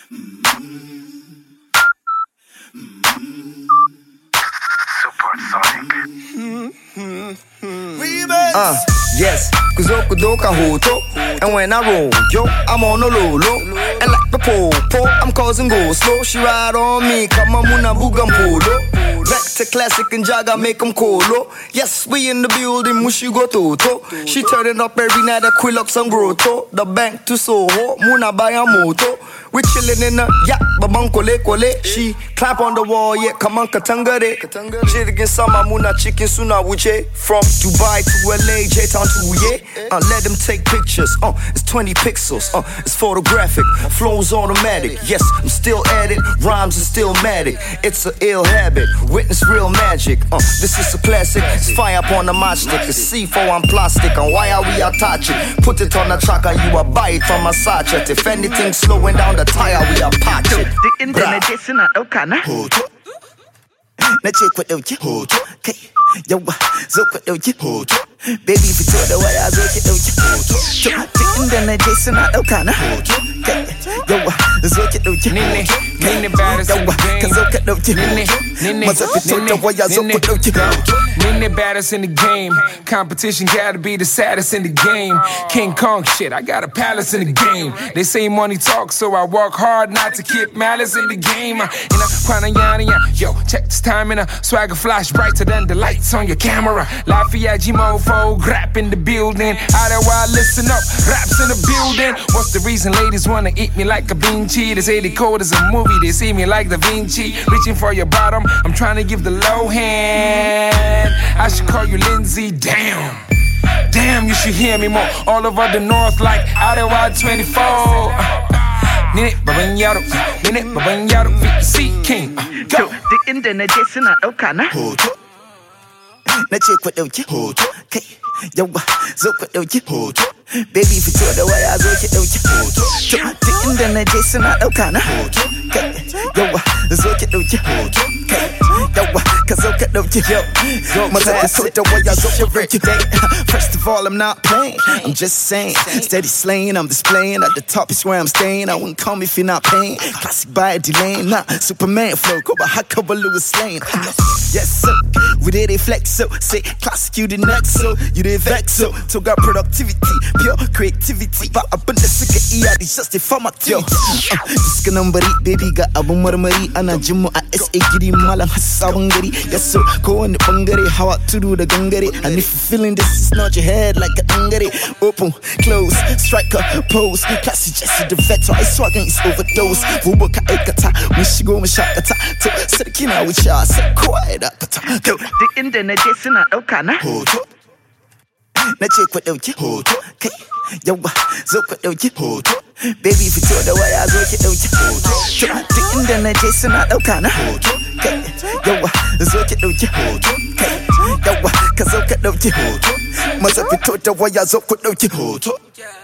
Yes, Kuzokudoka Hoto. And when I roll, yo, I'm on the low. And like the po, I'm causing go slow. She ride on me, come on, Muna Bugam Polo. Back to classic and Jaga make 'em colo. Yes, we in the building, Mushi go toto. She turning up every night at Quillox and Grotto. The bank to Soho, Muna buy a moto. We chillin' in the yak, babang kole. She clap on the wall, yeah, come on, Katangare. Chirikin sama Muna chicken suna wuche. From Dubai to LA, J-Town to yeah. Let them take pictures, it's 20 pixels, it's photographic, flow's automatic. Yes, I'm still at it, rhymes are still matic. It's an ill habit, witness real magic. This is a classic, it's fire up on the matchstick. It's C4 on plastic, and why are we attach it? Put it on the track and you will buy it from a sachet. If anything slowing down the tire, we are patch it. The internet is not okana. Na check what don't you hold okay yo so what don't you hold baby if you told the way I so don't you hold the internet is not okana okay yo so what don't you Nini baddest in the game. Cause okay don't you Nini must have told the way I so what don't you Nini baddest in the game. Competition gotta be the saddest in the game. King Kong shit, I got a palace in the game. They say money talks, so I work hard not to keep malice in the game. Yo, check this time in a swagger flash brighter than the lights on your camera. Lafayette mofo, grap in the building. Otherwise, listen up, raps in the building. What's the reason ladies wanna eat me like a Vinci? They say the code is a movie, they see me like Da Vinci. Reaching for your bottom, I'm trying to give the low hand. I should call you Lindsay, damn, you should hear me more. All over the north like Ottawa 24. Nini Babanyaro, C King. Go. The internet is not okana. Na check what don't you hold okay yo so what don't you hold baby if you told the way I so don't you hold the internet is not okana okay yo so what don't you hold okay yo cause okay don't you yo must have told the way I so first of all I'm not playing I'm just saying steady slaying I'm displaying at the top is where I'm staying I wouldn't come if you're not paying classic by delay nah Superman flow go by hot cover Lewis Lane yes sir we did it flex so say classic you the next so you the vex so got productivity pure creativity but up in the sick yeah it's just a format yo this can number baby got abu marmari ana jimmo a sa gidi malan hasabun gari yes so go on the bangare how to do the gangare and if you're feeling this is not your head like a angare open close striker pose classic just the vet so I swagging is overdose vuboka ekata wishigo mashakata to sedikina with ya so quiet go the internet is not okana na check what don't you hold okay yo so what don't you hold baby if you told the way I so don't you hold the internet is not okana okay yo so what don't you hold okay yo cause okay don't you hold must have told the way I so what don't you hold